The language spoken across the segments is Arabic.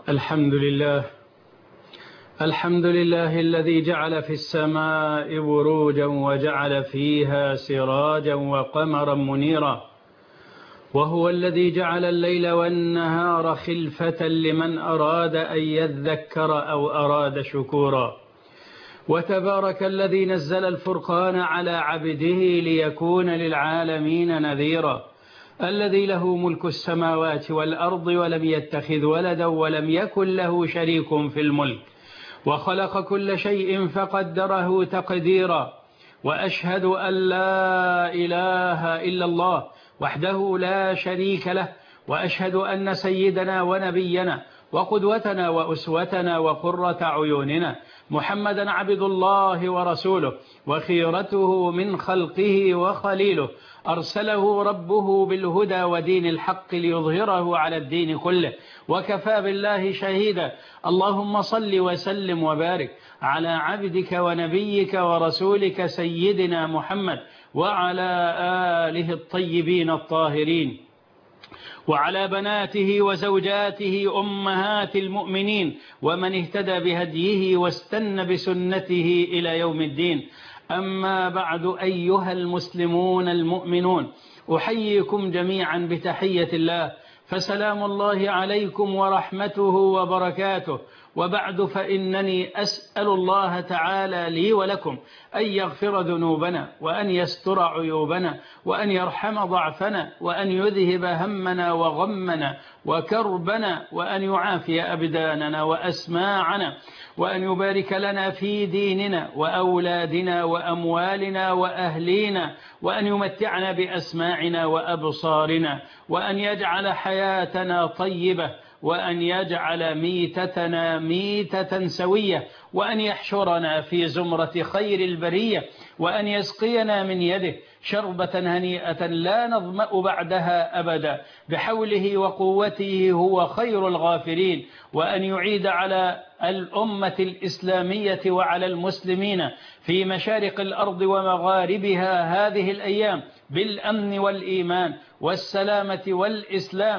الحمد لله. الحمد لله الذي جعل في السماء بروجا وجعل فيها سراجا وقمرا منيرا، وهو الذي جعل الليل والنهار خلفة لمن أراد أن يذكر أو أراد شكورا. وتبارك الذي نزل الفرقان على عبده ليكون للعالمين نذيرا، الذي له ملك السماوات والأرض ولم يتخذ ولدا ولم يكن له شريك في الملك، وخلق كل شيء فقدره تقديرا. وأشهد أن لا إله إلا الله وحده لا شريك له، وأشهد أن سيدنا ونبينا وقدوتنا وأسوتنا وقرة عيوننا محمدا عبد الله ورسوله وخيرته من خلقه وخليله، أرسله ربه بالهدى ودين الحق ليظهره على الدين كله، وكفى بالله شهيدا. اللهم صل وسلم وبارك على عبدك ونبيك ورسولك سيدنا محمد وعلى آله الطيبين الطاهرين، وعلى بناته وزوجاته أمهات المؤمنين، ومن اهتدى بهديه واستنى بسنته إلى يوم الدين. أما بعد، أيها المسلمون المؤمنون، أحييكم جميعا بتحية الله، فسلام الله عليكم ورحمته وبركاته. وبعد، فإنني أسأل الله تعالى لي ولكم أن يغفر ذنوبنا، وأن يستر عيوبنا، وأن يرحم ضعفنا، وأن يذهب همنا وغمنا وكربنا، وأن يعافي أبداننا وأسماعنا، وأن يبارك لنا في ديننا وأولادنا وأموالنا وأهلينا، وأن يمتعنا بأسماعنا وأبصارنا، وأن يجعل حياتنا طيبة، وأن يجعل ميتتنا ميتة سوية، وأن يحشرنا في زمرة خير البرية، وأن يسقينا من يده شربة هنيئة لا نظمأ بعدها أبدا بحوله وقوته، هو خير الغافرين، وأن يعيد على الأمة الإسلامية وعلى المسلمين في مشارق الأرض ومغاربها هذه الأيام بالأمن والإيمان والسلامة والإسلام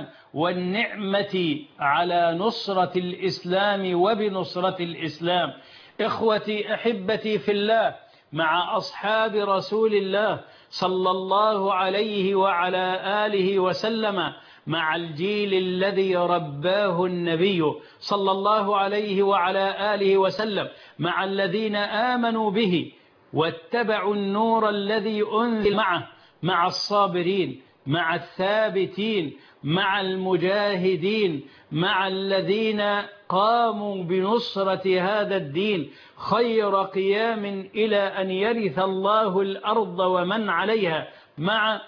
والنعمة على نصرة الإسلام وبنصرة الإسلام. إخوتي أحبتي في الله، مع أصحاب رسول الله صلى الله عليه وعلى آله وسلم، مع الجيل الذي رباه النبي صلى الله عليه وعلى آله وسلم، مع الذين آمنوا به واتبعوا النور الذي أنزل معه، مع الصابرين، مع الثابتين، مع المجاهدين، مع الذين قاموا بنصرة هذا الدين خير قيام إلى أن يرث الله الأرض ومن عليها، مع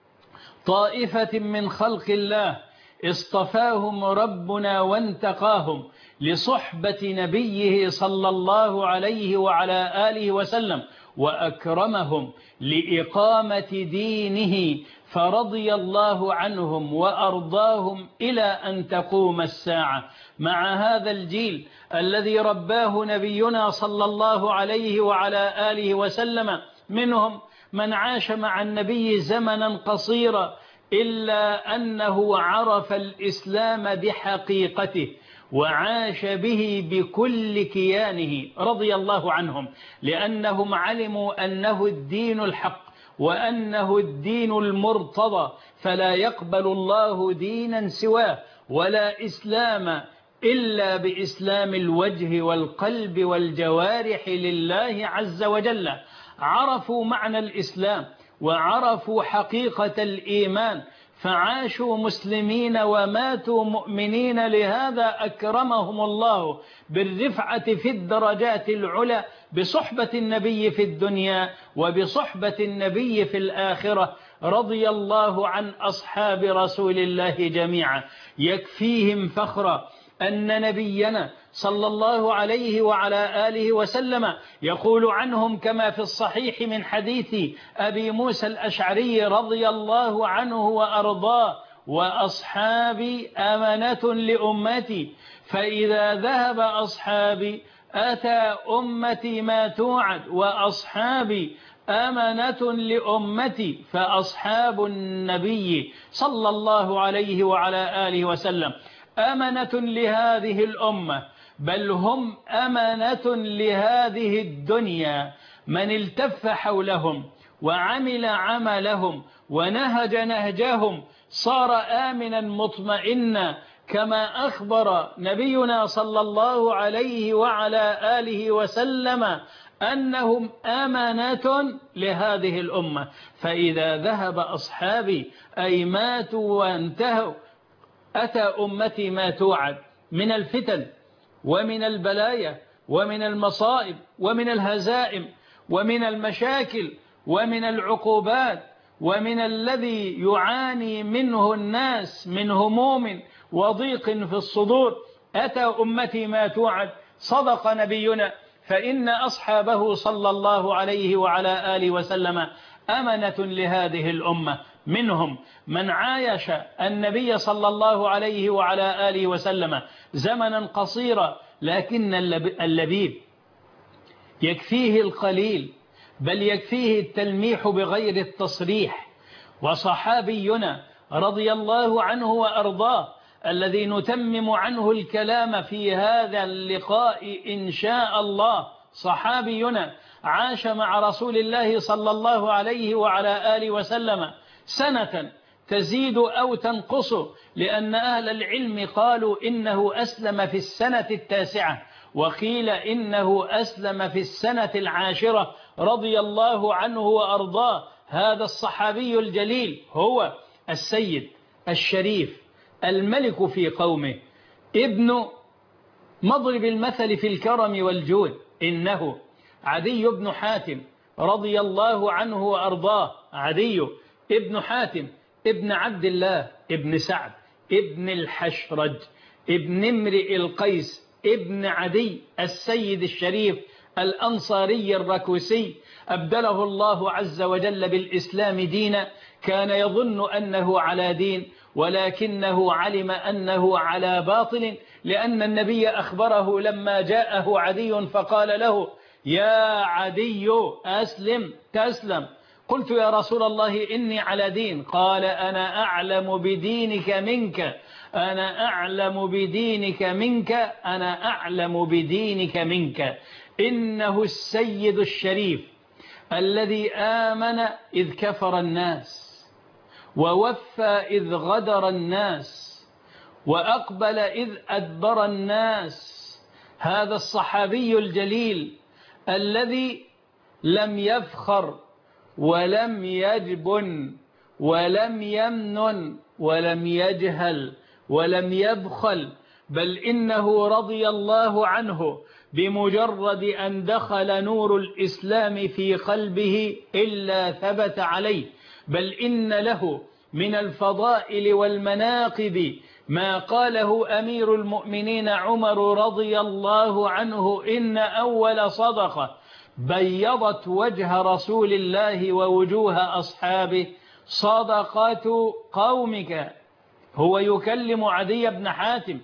طائفة من خلق الله اصطفاهم ربنا وانتقاهم لصحبة نبيه صلى الله عليه وعلى آله وسلم، وأكرمهم لإقامة دينه، فرضي الله عنهم وأرضاهم إلى أن تقوم الساعة. مع هذا الجيل الذي رباه نبينا صلى الله عليه وعلى آله وسلم، منهم من عاش مع النبي زمنا قصيرا، إلا أنه عرف الإسلام بحقيقته وعاش به بكل كيانه رضي الله عنهم، لأنهم علموا أنه الدين الحق وأنه الدين المرتضى، فلا يقبل الله دينا سواه، ولا إسلام إلا بإسلام الوجه والقلب والجوارح لله عز وجل. عرفوا معنى الإسلام وعرفوا حقيقة الإيمان، فعاشوا مسلمين وماتوا مؤمنين، لهذا أكرمهم الله بالرفعة في الدرجات العلى بصحبة النبي في الدنيا وبصحبة النبي في الآخرة. رضي الله عن أصحاب رسول الله جميعا. يكفيهم فخرا أن نبينا صلى الله عليه وعلى آله وسلم يقول عنهم كما في الصحيح من حديث أبي موسى الأشعري رضي الله عنه وأرضاه: وأصحابي أمنة لأمتي، فإذا ذهب أصحابي أتى أمتي ما توعد، وأصحابي أمنة لأمتي، فأصحاب النبي صلى الله عليه وعلى آله وسلم أمنة لهذه الأمة، بل هم أمنة لهذه الدنيا. من التف حولهم وعمل عملهم ونهج نهجهم صار آمنا مطمئنا، كما أخبر نبينا صلى الله عليه وعلى آله وسلم أنهم أمانة لهذه الأمة. فإذا ذهب أصحابي أي ماتوا وانتهوا، أتى أمتي ما توعد من الفتن ومن البلايا ومن المصائب ومن الهزائم ومن المشاكل ومن العقوبات ومن الذي يعاني منه الناس من هموم وضيق في الصدور. أتى أمتي ما توعد. صدق نبينا، فإن أصحابه صلى الله عليه وعلى آله وسلم أمنة لهذه الأمة. منهم من عايش النبي صلى الله عليه وعلى آله وسلم زمنا قصيرا، لكن اللبيب يكفيه القليل، بل يكفيه التلميح بغير التصريح. وصحابينا رضي الله عنه وأرضاه الذي نتمم عنه الكلام في هذا اللقاء إن شاء الله، صحابينا عاش مع رسول الله صلى الله عليه وعلى آله وسلم سنة تزيد أو تنقص، لأن أهل العلم قالوا إنه أسلم في السنة 9، وقيل إنه أسلم في السنة 10 رضي الله عنه وأرضاه. هذا الصحابي الجليل هو السيد الشريف الملك في قومه، ابن مضرب المثل في الكرم والجود، إنه عدي بن حاتم رضي الله عنه وأرضاه. عدي ابن حاتم ابن عبد الله ابن سعد ابن الحشرج ابن امرئ القيس ابن عدي السيد الشريف الأنصاري الركوسي، أبدله الله عز وجل بالإسلام دينا. كان يظن أنه على دين، ولكنه علم أنه على باطل، لأن النبي أخبره لما جاءه عدي فقال له: يا عدي أسلم تسلم. قلت: يا رسول الله إني على دين. قال: أنا أعلم بدينك منك، أنا أعلم بدينك منك، أنا أعلم بدينك منك. إنه السيد الشريف الذي آمن إذ كفر الناس، ووفى إذ غدر الناس، وأقبل إذ أدبر الناس. هذا الصحابي الجليل الذي لم يفخر ولم يجبن ولم يمنن ولم يجهل ولم يبخل، بل إنه رضي الله عنه بمجرد أن دخل نور الإسلام في قلبه إلا ثبت عليه. بل إن له من الفضائل والمناقب ما قاله أمير المؤمنين عمر رضي الله عنه: إن أول صدقة بيضت وجه رسول الله ووجوه أصحابه صدقة قومك. هو يكلم عدي بن حاتم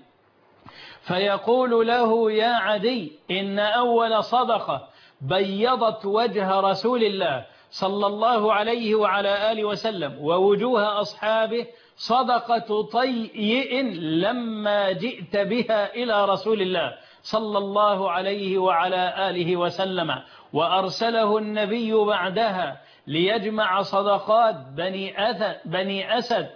فيقول له: يا عدي، إن أول صدقة بيضت وجه رسول الله صلى الله عليه وعلى آله وسلم ووجوه أصحابه صدقة طيء لما جئت بها إلى رسول الله صلى الله عليه وعلى آله وسلم. وأرسله النبي بعدها ليجمع صدقات بني أسد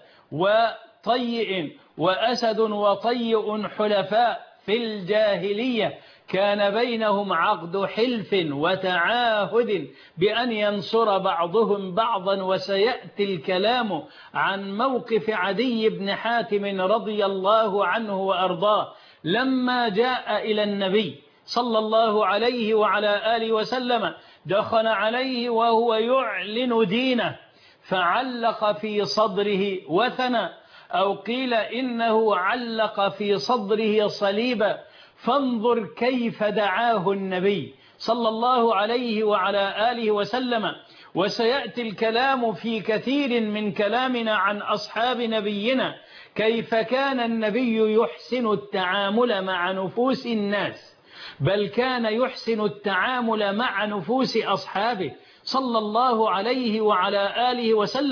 وطيء، وأسد وطيء حلفاء في الجاهلية، كان بينهم عقد حلف وتعاهد بأن ينصر بعضهم بعضا. وسيأتي الكلام عن موقف عدي بن حاتم رضي الله عنه وأرضاه لما جاء إلى النبي صلى الله عليه وعلى آله وسلم. دخل عليه وهو يعلن دينه، فعلق في صدره وثنا، أو قيل إنه علق في صدره صليبا. فانظر كيف دعاه النبي صلى الله عليه وعلى آله وسلم. وسيأتي الكلام في كثير من كلامنا عن أصحاب نبينا كيف كان النبي يحسن التعامل مع نفوس الناس، بل كان يحسن التعامل مع نفوس أصحابه صلى الله عليه وعلى آله وسلم.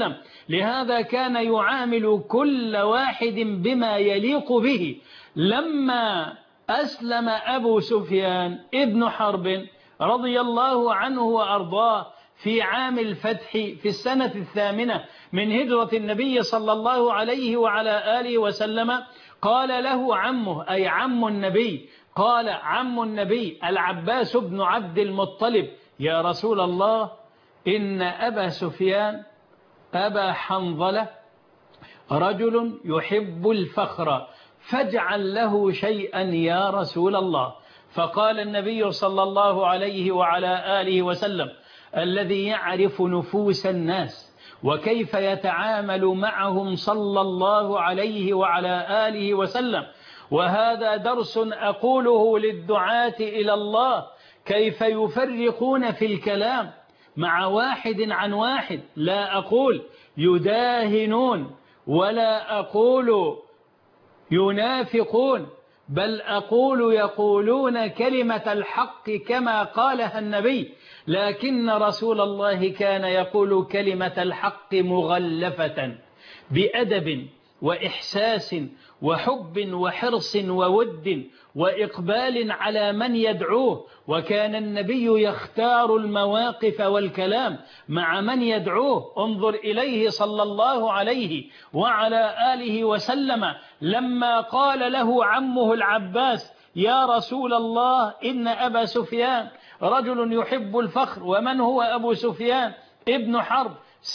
لهذا كان يعامل كل واحد بما يليق به. لما أسلم أبو سفيان ابن حرب رضي الله عنه وأرضاه في عام الفتح في السنة 8 من هجرة النبي صلى الله عليه وعلى آله وسلم، قال له عمه، أي عم النبي، قال عم النبي العباس بن عبد المطلب: يا رسول الله، إن أبا سفيان أبا حنظلة رجل يحب الفخر، فاجعل له شيئا يا رسول الله. فقال النبي صلى الله عليه وعلى آله وسلم: الذي يعرف نفوس الناس وكيف يتعامل معهم صلى الله عليه وعلى آله وسلم. وهذا درس أقوله للدعاة إلى الله، كيف يفرقون في الكلام مع واحد عن واحد. لا أقول يداهنون ولا أقول ينافقون، بل أقول يقولون كلمة الحق كما قالها النبي، لكن رسول الله كان يقول كلمة الحق مغلفة بأدب وإحساس وحب وحرص وود وإقبال على من يدعوه. وكان النبي يختار المواقف والكلام مع من يدعوه. انظر إليه صلى الله عليه وعلى آله وسلم لما قال له عمه العباس: يا رسول الله، إن أبا سفيان رجل يحب الفخر. ومن هو أبو سفيان؟ ابن حرب،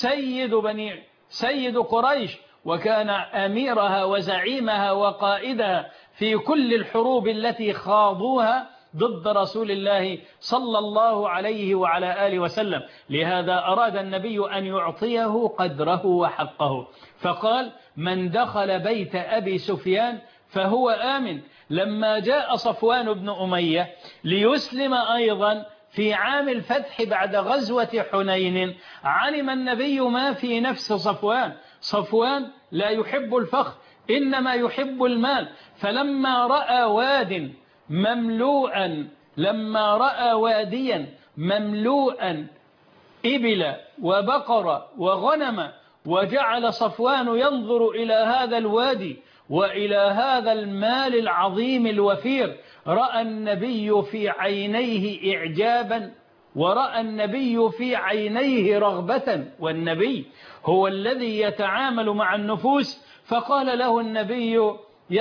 سيد قريش، وكان أميرها وزعيمها وقائدها في كل الحروب التي خاضوها ضد رسول الله صلى الله عليه وعلى آله وسلم. لهذا أراد النبي أن يعطيه قدره وحقه، فقال: من دخل بيت أبي سفيان فهو آمن. لما جاء صفوان بن أمية ليسلم أيضا في عام الفتح بعد غزوة حنين، علم النبي ما في نفس صفوان لا يحب الفخر، إنما يحب المال. فلما رأى واديا مملوءا إبل وبقر وغنم، وجعل صفوان ينظر إلى هذا الوادي وإلى هذا المال العظيم الوفير، رأى النبي في عينيه إعجابا، ورأى النبي في عينيه رغبة، والنبي هو الذي يتعامل مع النفوس. فقال له النبي: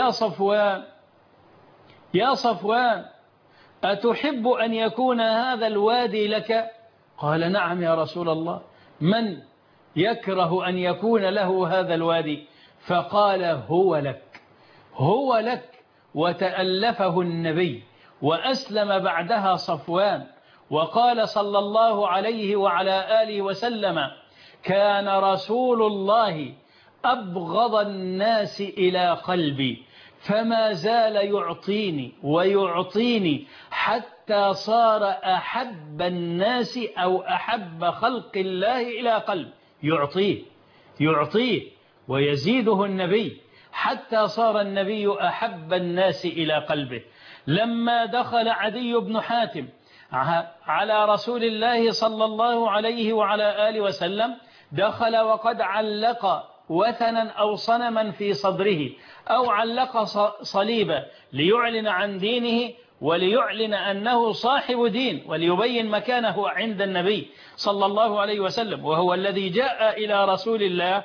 يا صفوان، أتحب أن يكون هذا الوادي لك؟ قال: نعم يا رسول الله، من يكره أن يكون له هذا الوادي؟ فقال: هو لك. وتألفه النبي وأسلم بعدها صفوان. وقال صلى الله عليه وعلى آله وسلم: كان رسول الله أبغض الناس إلى قلبي، فما زال يعطيني ويعطيني حتى صار أحب الناس أو أحب خلق الله إلى قلب. يعطيه ويزيده النبي حتى صار النبي أحب الناس إلى قلبه. لما دخل عدي بن حاتم على رسول الله صلى الله عليه وعلى آله وسلم، دخل وقد علق وثنا أو صنما في صدره، أو علق صليبا ليعلن عن دينه وليعلن أنه صاحب دين، وليبين مكانه عند النبي صلى الله عليه وسلم، وهو الذي جاء إلى رسول الله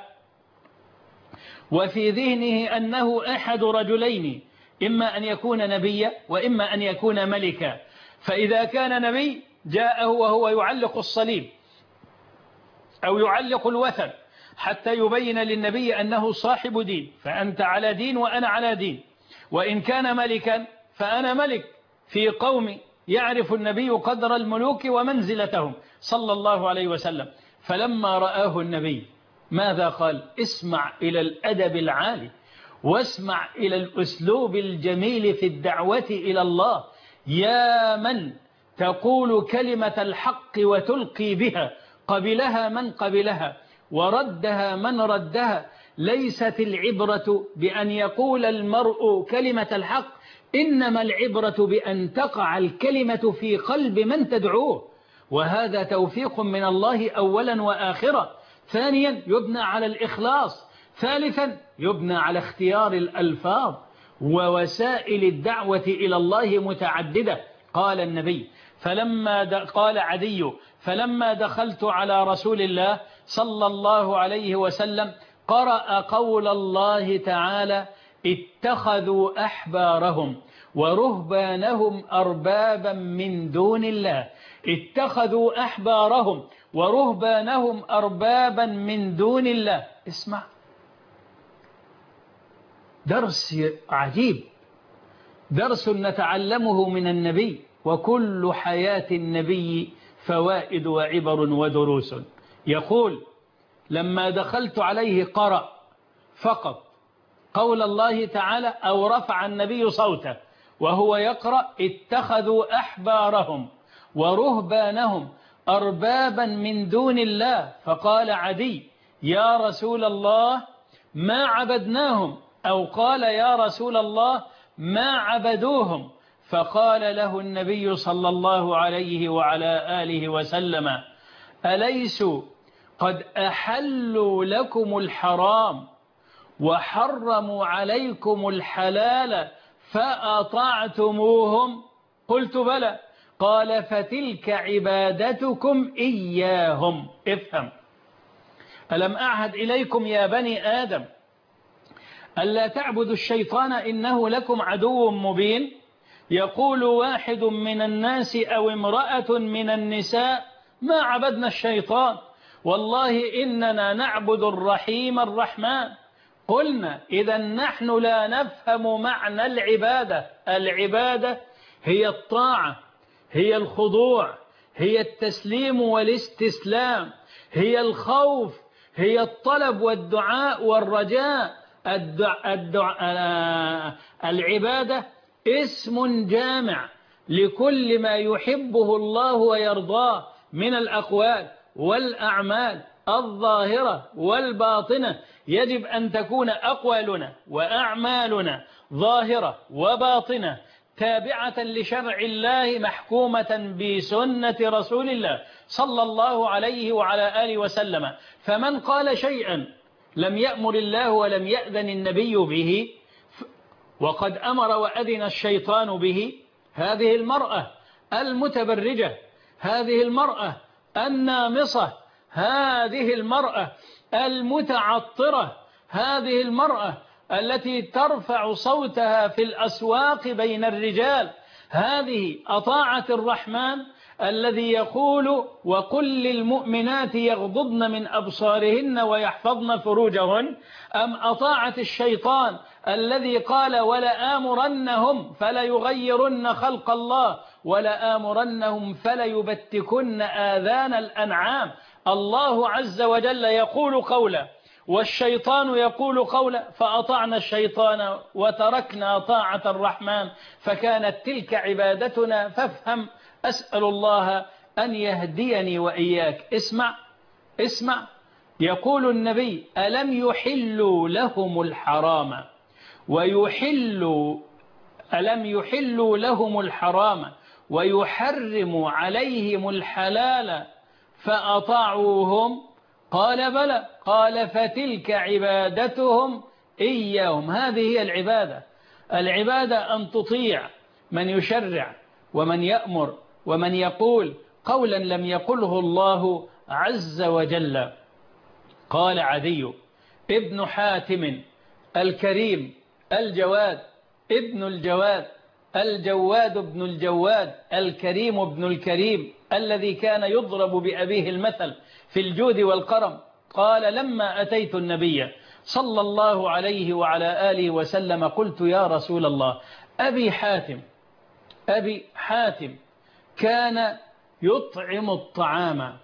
وفي ذهنه أنه أحد رجلين، إما أن يكون نبيا وإما أن يكون ملكا. فإذا كان نبي جاءه وهو يعلق الصليب أو يعلق الوثن حتى يبين للنبي أنه صاحب دين، فأنت على دين وأنا على دين. وإن كان ملكا فأنا ملك في قوم يعرف النبي قدر الملوك ومنزلتهم صلى الله عليه وسلم. فلما رآه النبي ماذا قال؟ اسمع إلى الأدب العالي، واسمع إلى الأسلوب الجميل في الدعوة إلى الله. يا من تقول كلمة الحق وتلقي بها، قبلها من قبلها وردها من ردها. ليست العبرة بأن يقول المرء كلمة الحق، إنما العبرة بأن تقع الكلمة في قلب من تدعوه، وهذا توفيق من الله أولا وآخرا. ثانيا يبنى على الإخلاص. ثالثا يبنى على اختيار الألفاظ. ووسائل الدعوة إلى الله متعددة. قال النبي قال عدي فلما دخلت على رسول الله صلى الله عليه وسلم قرأ قول الله تعالى: اتخذوا أحبارهم ورهبانهم أربابا من دون الله. اتخذوا أحبارهم ورهبانهم أربابا من دون الله. اسمع، درس عجيب، درس نتعلمه من النبي، وكل حياة النبي فوائد وعبر ودروس. يقول: لما دخلت عليه قرأ فقط قول الله تعالى، أو رفع النبي صوته وهو يقرأ: اتخذوا أحبارهم ورهبانهم أربابا من دون الله. فقال عدي: يا رسول الله ما عبدناهم، أو قال: يا رسول الله ما عبدوهم. فقال له النبي صلى الله عليه وعلى آله وسلم: أليسوا قد أحلوا لكم الحرام وحرموا عليكم الحلال فأطعتموهم؟ قلت: بلى. قال: فتلك عبادتكم إياهم. افهم: ألم أعهد إليكم يا بني آدم ألا تعبدوا الشيطان إنه لكم عدو مبين؟ يقول واحد من الناس أو امرأة من النساء: ما عبدنا الشيطان، والله إننا نعبد الرحيم الرحمن. قلنا: إذا نحن لا نفهم معنى العبادة. العبادة هي الطاعة، هي الخضوع، هي التسليم والاستسلام، هي الخوف، هي الطلب والدعاء والرجاء. العبادة اسم جامع لكل ما يحبه الله ويرضاه من الأقوال والأعمال الظاهرة والباطنة. يجب أن تكون أقوالنا وأعمالنا ظاهرة وباطنة تابعة لشرع الله، محكومة بسنة رسول الله صلى الله عليه وعلى آله وسلم. فمن قال شيئا لم يأمر الله ولم يأذن النبي به، وقد أمر وأذن الشيطان به، هذه المرأة المتبرجة، هذه المرأة النامصة، هذه المرأة المتعطرة، هذه المرأة التي ترفع صوتها في الأسواق بين الرجال، هذه أطاعت الرحمن الذي يقول: وقل للمؤمنات يغضضن من أبصارهن ويحفظن فروجهن؟ أم أطاعت الشيطان الذي قال: ولآمرنهم فليغيرن خلق الله ولآمرنهم فليبتكن آذان الأنعام؟ الله عز وجل يقول قولا والشيطان يقول قولا، فأطعنا الشيطان وتركنا طاعة الرحمن، فكانت تلك عبادتنا. فافهم، أسأل الله أن يهديني وإياك. اسمع، يقول النبي: ألم يحلوا لهم الحرام ألم يحلوا لهم الحرام ويحرم عليهم الحلال فأطاعوهم؟ قال: بلى. قال: فتلك عبادتهم إياهم. هذه هي العبادة. العبادة أن تطيع من يشرع ومن يأمر ومن يقول قولا لم يقله الله عز وجل. قال عدي ابن حاتم الكريم الجواد ابن الجواد الجواد ابن الجواد الكريم ابن الكريم الذي كان يضرب بأبيه المثل في الجود والكرم، قال: لما أتيت النبي صلى الله عليه وعلى آله وسلم قلت: يا رسول الله، أبي حاتم كان يطعم الطعام.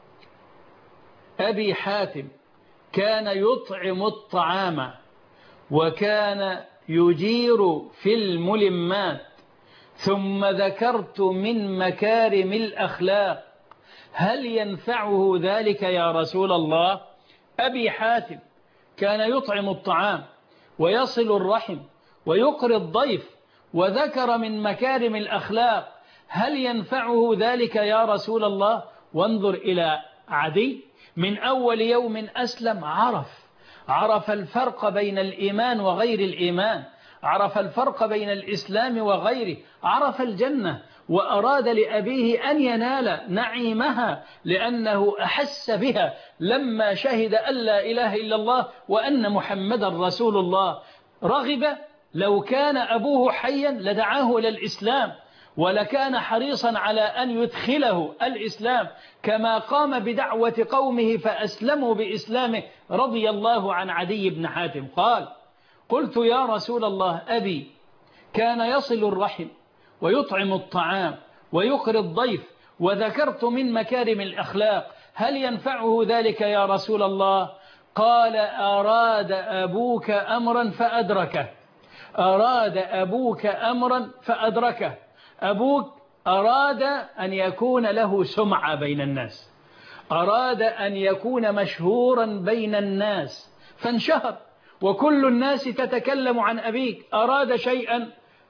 أبي حاتم كان يطعم الطعام وكان يجير في الملمات، ثم ذكرت من مكارم الأخلاق، هل ينفعه ذلك يا رسول الله؟ أبي حاتم كان يطعم الطعام ويصل الرحم ويقري الضيف، وذكر من مكارم الأخلاق، هل ينفعه ذلك يا رسول الله؟ وانظر إلى عدي من أول يوم أسلم عرف الفرق بين الإيمان وغير الإيمان، عرف الفرق بين الإسلام وغيره، عرف الجنة، وأراد لأبيه أن ينال نعيمها لأنه أحس بها لما شهد أن لا إله إلا الله وأن محمدا رسول الله. رغب لو كان أبوه حيا لدعاه إلى الإسلام ولكان حريصا على أن يدخله الإسلام كما قام بدعوة قومه فأسلموا بإسلامه رضي الله عن عدي بن حاتم. قال: قلت يا رسول الله أبي كان يصل الرحم ويطعم الطعام ويقري الضيف وذكرت من مكارم الأخلاق، هل ينفعه ذلك يا رسول الله؟ قال: أراد أبوك أمرا فأدركه، أراد أبوك أمرا فأدركه. أبوك أراد أن يكون له سمعة بين الناس، أراد أن يكون مشهورا بين الناس فانشهر وكل الناس تتكلم عن أبيك. أراد شيئا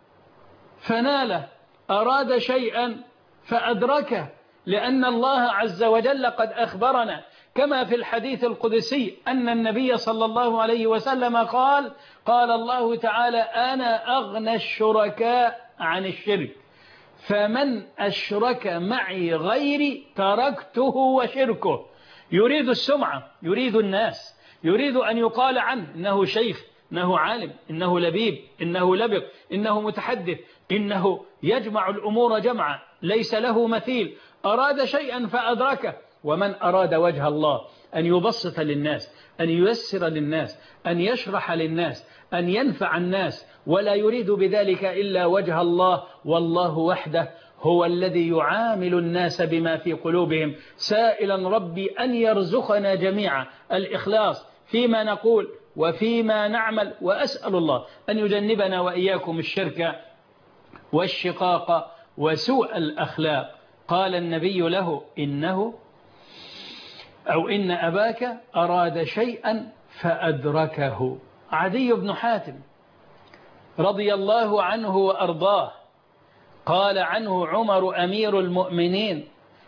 فناله، أراد شيئا فأدركه، لأن الله عز وجل قد أخبرنا كما في الحديث القدسي أن النبي صلى الله عليه وسلم قال الله تعالى: أنا أغنى الشركاء عن الشرك، فمن أشرك معي غيري تركته وشركه. يريد السمعة، يريد الناس، يريد أن يقال عنه إنه شيخ، إنه عالم، إنه لبيب، إنه لبق، إنه متحدث، إنه يجمع الأمور جمعا ليس له مثيل. أراد شيئا فأدركه. ومن أراد وجه الله أن يبسط للناس، أن ييسر للناس، أن يشرح للناس، أن ينفع الناس، ولا يريد بذلك إلا وجه الله، والله وحده هو الذي يعامل الناس بما في قلوبهم، سائلا ربي أن يرزقنا جميعا الإخلاص فيما نقول وفيما نعمل، وأسأل الله أن يجنبنا وإياكم الشرك والشقاق وسوء الأخلاق. قال النبي له: إن أباك أراد شيئا فأدركه. عدي بن حاتم رضي الله عنه وأرضاه قال عنه عمر أمير المؤمنين: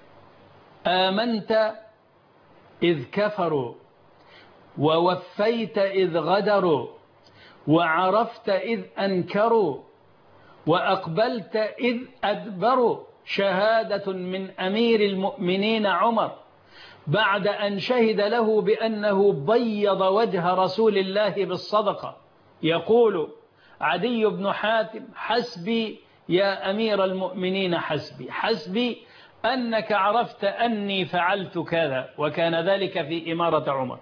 آمنت إذ كفروا، ووفيت إذ غدروا، وعرفت إذ أنكروا، وأقبلت إذ أدبروا. شهادة من أمير المؤمنين عمر بعد أن شهد له بأنه بيض وجه رسول الله بالصدقة. يقول عدي بن حاتم: حسبي يا أمير المؤمنين، حسبي أنك عرفت أني فعلت كذا. وكان ذلك في إمارة عمر.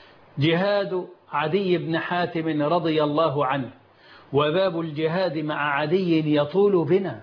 جهاد عدي بن حاتم رضي الله عنه، وباب الجهاد مع عدي يطول بنا،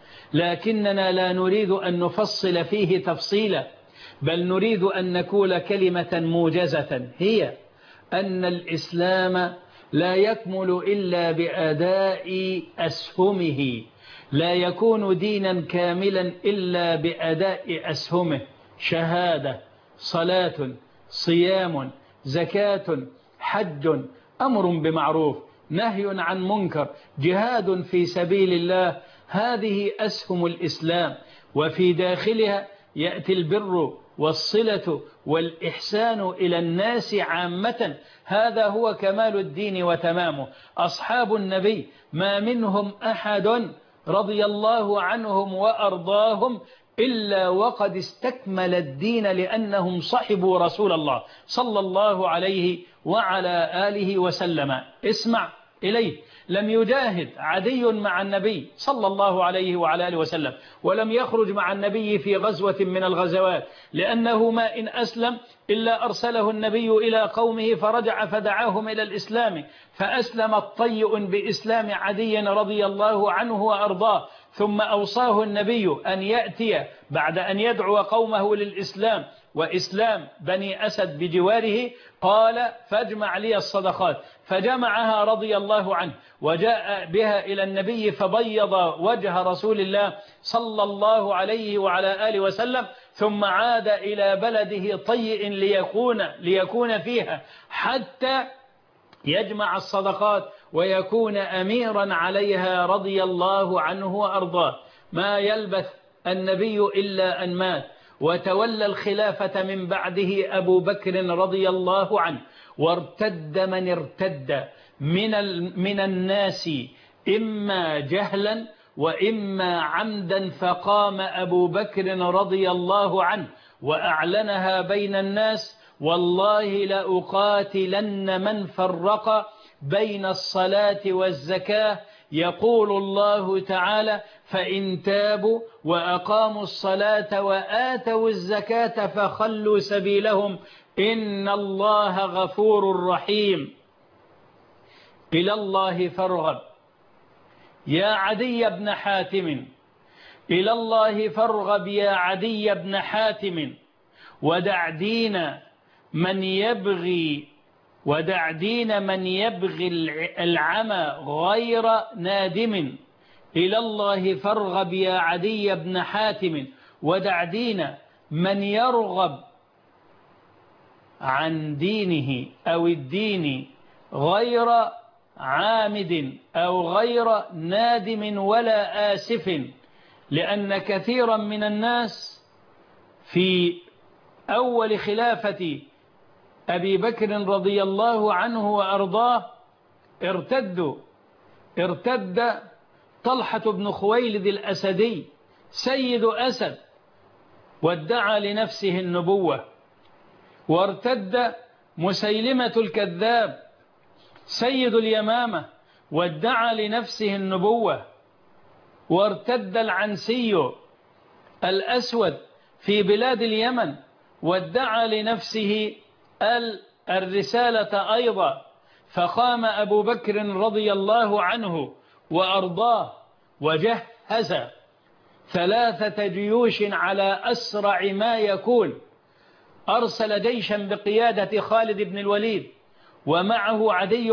لكننا لا نريد أن نفصل فيه تفصيلا، بل نريد أن نقول كلمة موجزة، هي أن الإسلام لا يكمل إلا بأداء أسهمه، لا يكون دينا كاملا إلا بأداء أسهمه: شهادة، صلاة، صيام، زكاة، حج، أمر بمعروف، نهي عن منكر، جهاد في سبيل الله. هذه أسهم الإسلام، وفي داخلها يأتي البر والصلة والإحسان إلى الناس عامة. هذا هو كمال الدين وتمامه. أصحاب النبي ما منهم أحد رضي الله عنهم وأرضاهم إلا وقد استكمل الدين، لأنهم صحبوا رسول الله صلى الله عليه وعلى آله وسلم. اسمع إليه: لم يجاهد عدي مع النبي صلى الله عليه وعلى آله وسلم، ولم يخرج مع النبي في غزوة من الغزوات، لأنه ما إن أسلم إلا أرسله النبي إلى قومه فرجع فدعاهم إلى الإسلام، فأسلم الطيء بإسلام عدي رضي الله عنه وأرضاه. ثم أوصاه النبي أن يأتي بعد أن يدعو قومه للإسلام وإسلام بني أسد بجواره، قال: فاجمع لي الصدقات. فجمعها رضي الله عنه وجاء بها إلى النبي، فبيض وجه رسول الله صلى الله عليه وعلى آله وسلم، ثم عاد إلى بلده طيء ليكون فيها حتى يجمع الصدقات ويكون أميرا عليها رضي الله عنه وأرضاه. ما يلبث النبي إلا أن مات، وتولى الخلافة من بعده أبو بكر رضي الله عنه، وارتد من ارتد من الناس إما جهلا وإما عمدا، فقام أبو بكر رضي الله عنه وأعلنها بين الناس: والله لأقاتلن من فرق بين الصلاة والزكاة. يقول الله تعالى: فإن تابوا وأقاموا الصلاة وآتوا الزكاة فخلوا سبيلهم إن الله غفور رحيم. إلى الله فارغب يا عدي بن حاتم، إلى الله فارغب يا عدي بن حاتم، ودع دين من يبغي العمى غير نادم. إلى الله فارغب يا عدي بن حاتم، ودع دين من يرغب عن دينه أو الدين غير عامد أو غير نادم ولا آسف. لأن كثيرا من الناس في أول خلافة أبي بكر رضي الله عنه وأرضاه ارتد طلحة بن خويلد الأسدي سيد أسد وادعى لنفسه النبوة، وارتد مسيلمة الكذاب سيد اليمامة وادعى لنفسه النبوة، وارتد العنسي الأسود في بلاد اليمن وادعى لنفسه الرسالة أيضا. فقام أبو بكر رضي الله عنه وأرضاه وجهز 3 جيوش على أسرع ما يكون. أرسل جيشا بقيادة خالد بن الوليد ومعه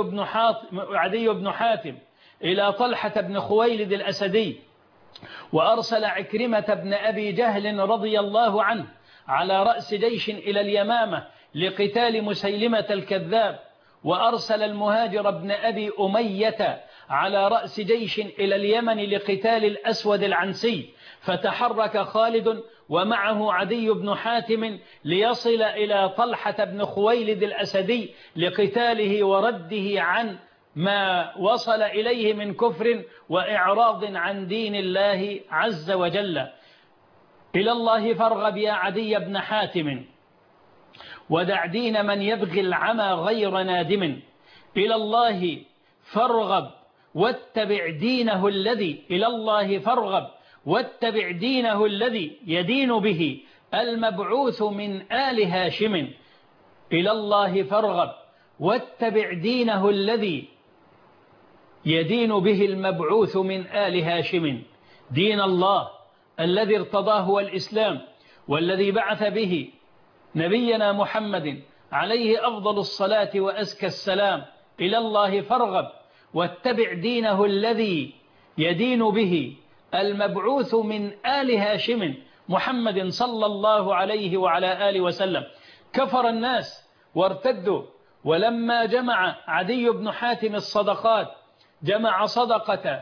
عدي بن حاتم إلى طلحة بن خويلد الأسدي، وأرسل عكرمة بن أبي جهل رضي الله عنه على رأس جيش إلى اليمامة لقتال مسيلمة الكذاب، وأرسل المهاجر بن أبي أمية على رأس جيش إلى اليمن لقتال الأسود العنسي. فتحرك خالد ومعه عدي بن حاتم ليصل إلى طلحة بن خويلد الأسدي لقتاله ورده عن ما وصل إليه من كفر وإعراض عن دين الله عز وجل. إلى الله فارغب يا عدي بن حاتم، ودع دين من يبغي العمى غير نادم. إلى الله فارغب واتبع دينه الذي إلى الله فارغب واتبع دينه الذي يدين به المبعوث من آل هاشم. إلى الله فارغب واتبع دينه الذي يدين به المبعوث من آل هاشم. دين الله الذي ارتضاه هو الإسلام، والذي بعث به نبينا محمد عليه أفضل الصلاة وأزكى السلام. إلى الله فارغب واتبع دينه الذي يدين به المبعوث من آل هاشم محمد صلى الله عليه وعلى آله وسلم. كفر الناس وارتدوا، ولما جمع عدي بن حاتم الصدقات جمع صدقة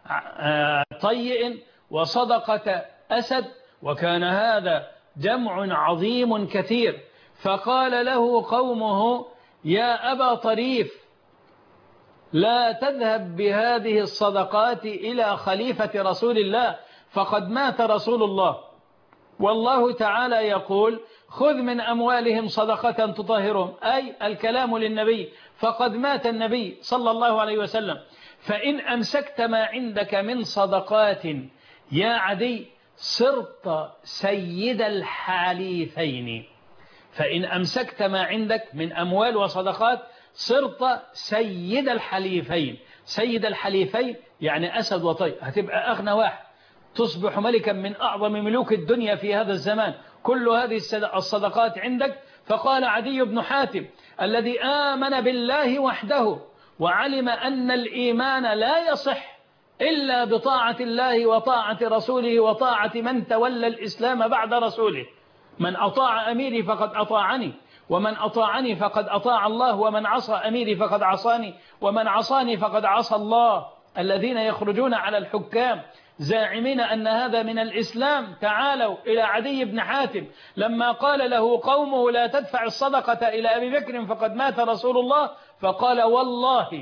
طيء وصدقة أسد، وكان هذا جمع عظيم كثير. فقال له قومه: يا أبا طريف، لا تذهب بهذه الصدقات إلى خليفة رسول الله، فقد مات رسول الله، والله تعالى يقول: خذ من أموالهم صدقة تطهرهم، أي الكلام للنبي، فقد مات النبي صلى الله عليه وسلم. فإن أمسكت ما عندك من صدقات يا عدي صرت سيد الحليفين. فإن أمسكت ما عندك من أموال وصدقات صرت سيد الحليفين. سيد الحليفين يعني أسد وطي، هتبقى أغنى واحد، تصبح ملكا من أعظم ملوك الدنيا في هذا الزمان، كل هذه الصدقات عندك. فقال عدي بن حاتم الذي آمن بالله وحده وعلم أن الإيمان لا يصح إلا بطاعة الله وطاعة رسوله وطاعة من تولى الإسلام بعد رسوله: من أطاع أميري فقد أطاعني، ومن أطاعني فقد أطاع الله، ومن عصى أميري فقد عصاني، ومن عصاني فقد عصى الله. الذين يخرجون على الحكام زاعمين أن هذا من الإسلام تعالوا إلى عدي بن حاتم لما قال له قومه لا تدفع الصدقة إلى أبي بكر فقد مات رسول الله، فقال والله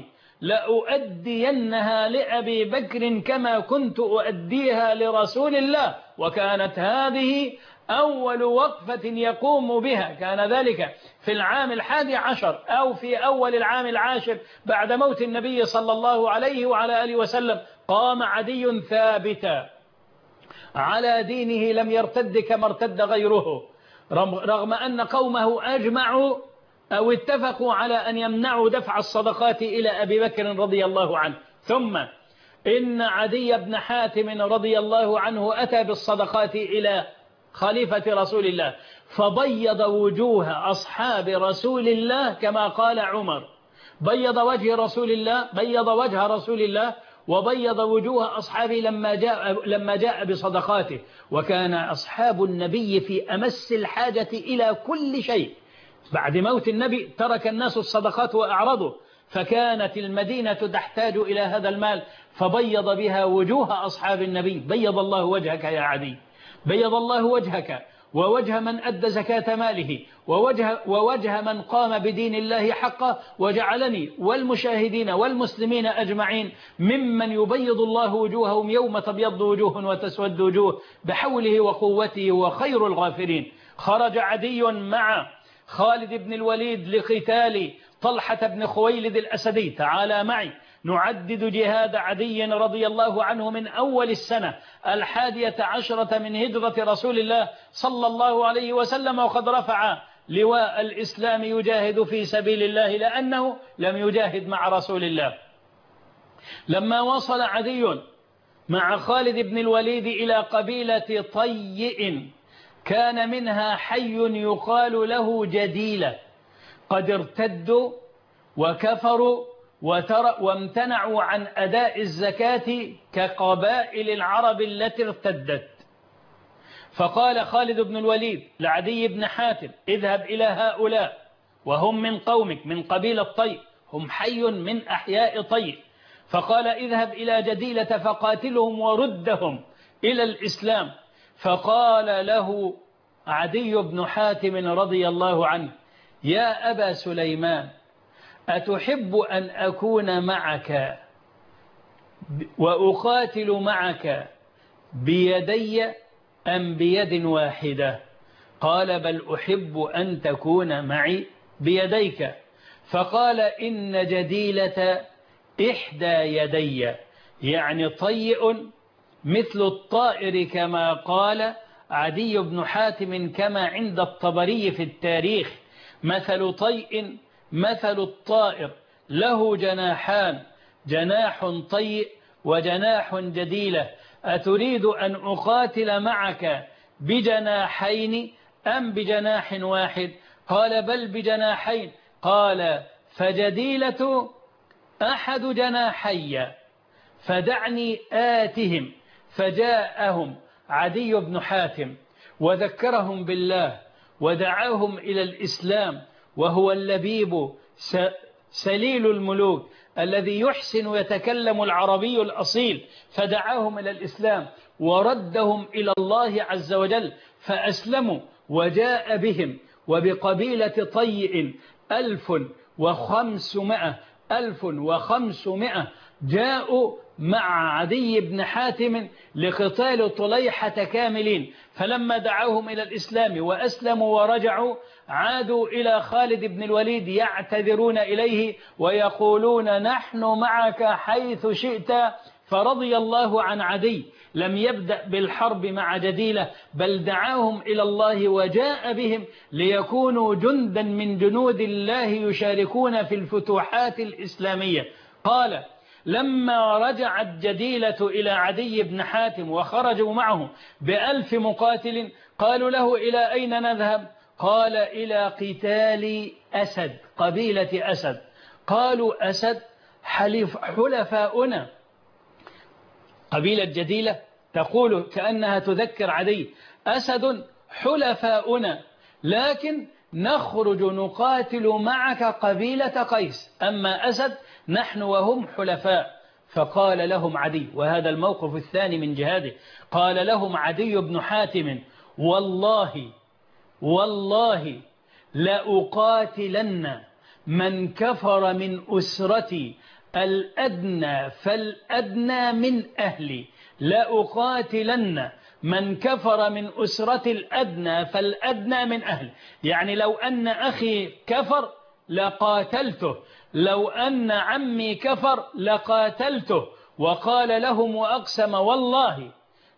لأؤدينها لأبي بكر كما كنت أؤديها لرسول الله. وكانت هذه أول وقفة يقوم بها، كان ذلك في العام 11 أو في أول العام 10 بعد موت النبي صلى الله عليه وعلى آله وسلم. قام عدي ثابتا على دينه لم يرتد كما ارتد غيره، رغم أن قومه أجمعوا أو اتفقوا على أن يمنعوا دفع الصدقات إلى أبي بكر رضي الله عنه. ثم إن عدي بن حاتم رضي الله عنه أتى بالصدقات إلى خليفة رسول الله، فبيض وجوه أصحاب رسول الله كما قال عمر، بيض وجه رسول الله وبيض وجوه أصحابه لما جاء بصدقاته. وكان أصحاب النبي في أمس الحاجة إلى كل شيء. بعد موت النبي ترك الناس الصدقات وأعرضوا، فكانت المدينة تحتاج إلى هذا المال، فبيض بها وجوه أصحاب النبي. بيض الله وجهك يا عدي، بيض الله وجهك ووجه من أدى زكاة ماله ووجه من قام بدين الله حقا، وجعلني والمشاهدين والمسلمين أجمعين ممن يبيض الله وجوههم يوم تبيض وجوه وتسود وجوه بحوله وقوته وخير الغافرين. خرج عدي مع خالد بن الوليد لقتال طلحة بن خويلد الأسدي. تعالى معي نعدد جهاد عدي رضي الله عنه من أول السنة 11 من هجرة رسول الله صلى الله عليه وسلم، وقد رفع لواء الإسلام يجاهد في سبيل الله لأنه لم يجاهد مع رسول الله. لما وصل عدي مع خالد بن الوليد إلى قبيلة طيء كان منها حي يقال له جديلة، قد ارتدوا وكفروا وامتنعوا عن أداء الزكاة كقبائل العرب التي ارتدت. فقال خالد بن الوليد لعدي بن حاتم اذهب إلى هؤلاء وهم من قومك من قبيلة طيء، هم حي من أحياء طيء. فقال اذهب إلى جديلة فقاتلهم وردهم إلى الإسلام. فقال له عدي بن حاتم رضي الله عنه يا أبا سليمان أتحب أن أكون معك وأقاتل معك بيدي أم بيد واحدة؟ قال بل أحب أن تكون معي بيديك. فقال إن جديلة إحدى يدي، يعني طيء مثل الطائر كما قال عدي بن حاتم كما عند الطبري في التاريخ، مثل طيء مثل الطائر له جناحان، جناح طيء وجناح جديلة، أتريد أن أقاتل معك بجناحين أم بجناح واحد؟ قال بل بجناحين. قال فجديلة أحد جناحي فدعني آتهم. فجاءهم عدي بن حاتم وذكرهم بالله ودعاهم إلى الإسلام، وهو اللبيب سليل الملوك الذي يحسن ويتكلم العربي الأصيل، فدعاهم إلى الإسلام وردهم إلى الله عز وجل فأسلموا. وجاء بهم وبقبيلة طيء 1500 جاءوا مع عدي بن حاتم لقتال طليحة كاملين. فلما دعاهم إلى الإسلام وأسلموا ورجعوا عادوا إلى خالد بن الوليد يعتذرون إليه ويقولون نحن معك حيث شئت. فرضي الله عن عدي، لم يبدأ بالحرب مع جديلة بل دعاهم إلى الله وجاء بهم ليكونوا جندا من جنود الله يشاركون في الفتوحات الإسلامية. قال لما رجعت جديلة إلى عدي بن حاتم وخرجوا معه ب1000 مقاتل قالوا له إلى أين نذهب؟ قال إلى قتال أسد، قبيلة أسد. قالوا أسد حلفاؤنا. قبيلة جديلة تقول كأنها تذكر عدي أسد حلفاؤنا، لكن نخرج نقاتل معك قبيلة قيس، أما أسد نحن وهم حلفاء. فقال لهم عدي، وهذا الموقف الثاني من جهاده، قال لهم عدي بن حاتم: والله لأقاتلن من كفر من أسرتي الأدنى فالأدنى من أهلي، لأقاتلن من كفر من أسرتي الأدنى فالأدنى من أهلي. يعني لو أن أخي كفر لقاتلته، لو أن عمي كفر لقاتلته. وقال لهم وأقسم: والله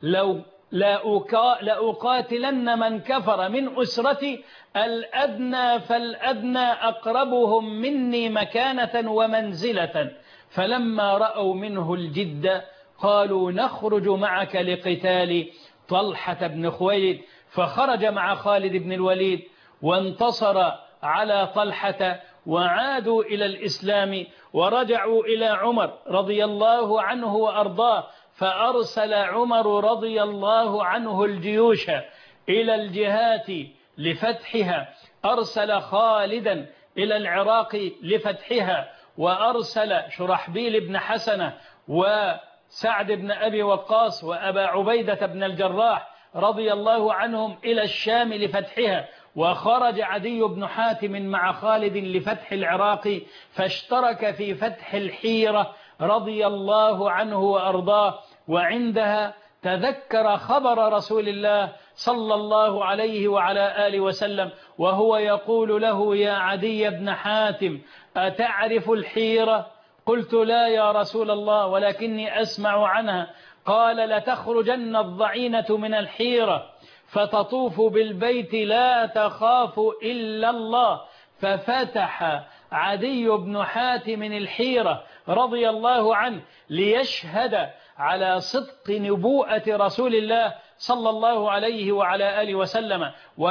لأقاتلن من كفر من أسرتي الأدنى فالأدنى أقربهم مني مكانة ومنزلة. فلما رأوا منه الجد قالوا: نخرج معك لقتال طلحة بن خويلد. فخرج مع خالد بن الوليد وانتصر على طلحة، وعادوا إلى الإسلام، ورجعوا إلى عمر رضي الله عنه وأرضاه، فأرسل عمر رضي الله عنه الجيوش إلى الجهات لفتحها، أرسل خالدا إلى العراق لفتحها، وأرسل شرحبيل بن حسنة وسعد بن أبي وقاص وأبا عبيدة بن الجراح رضي الله عنهم إلى الشام لفتحها. وخرج عدي بن حاتم مع خالد لفتح العراق، فاشترك في فتح الحيرة رضي الله عنه وأرضاه. وعندها تذكر خبر رسول الله صلى الله عليه وعلى آله وسلم، وهو يقول له: يا عدي بن حاتم، أتعرف الحيرة؟ قلت: لا يا رسول الله، ولكني أسمع عنها. قال: لتخرجن الضعينة من الحيرة فتطوف بالبيت لا تخاف إلا الله. ففتح عدي بن حاتم الحيرة رضي الله عنه ليشهد على صدق نبوءة رسول الله صلى الله عليه وعلى آله وسلم.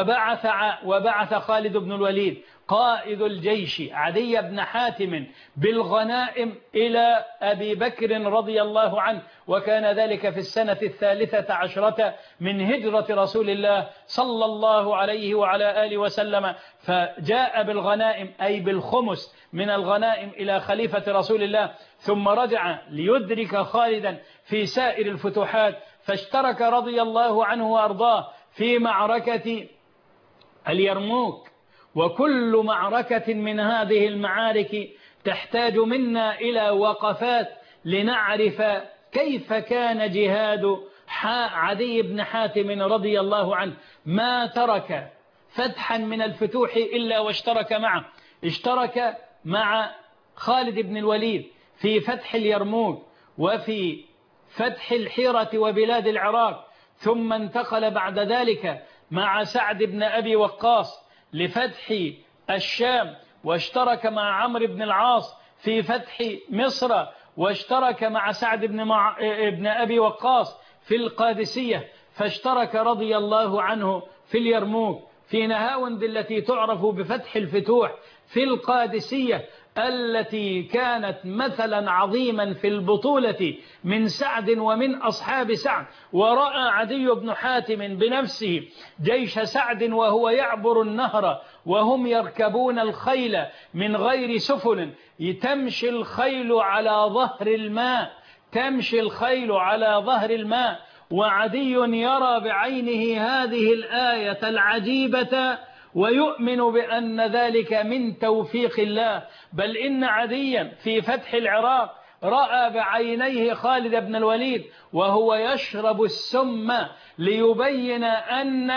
وبعث خالد بن الوليد قائد الجيش عدي بن حاتم بالغنائم إلى أبي بكر رضي الله عنه، وكان ذلك في السنة 13 من هجرة رسول الله صلى الله عليه وعلى آله وسلم. فجاء بالغنائم أي بالخمس من الغنائم إلى خليفة رسول الله، ثم رجع ليدرك خالدا في سائر الفتوحات، فاشترك رضي الله عنه وأرضاه في معركة اليرموك. وكل معركة من هذه المعارك تحتاج منا إلى وقفات لنعرف كيف كان جهاد عدي بن حاتم رضي الله عنه. ما ترك فتحا من الفتوح إلا واشترك معه. اشترك مع خالد بن الوليد في فتح اليرموك وفي فتح الحيرة وبلاد العراق، ثم انتقل بعد ذلك مع سعد بن أبي وقاص لفتح الشام، واشترك مع عمرو بن العاص في فتح مصر، واشترك مع سعد بن أبي وقاص في القادسية، فاشترك رضي الله عنه في اليرموك، في نهاوند التي تعرف بفتح الفتوح، في القادسية التي كانت مثلا عظيما في البطولة من سعد ومن أصحاب سعد. ورأى عدي بن حاتم بنفسه جيش سعد وهو يعبر النهر وهم يركبون الخيل من غير سفن، تمشي الخيل على ظهر الماء، تمشي الخيل على ظهر الماء. وعدي يرى بعينه هذه الآية العجيبة ويؤمن بأن ذلك من توفيق الله. بل إن عديا في فتح العراق رأى بعينيه خالد بن الوليد وهو يشرب السم ليبين أن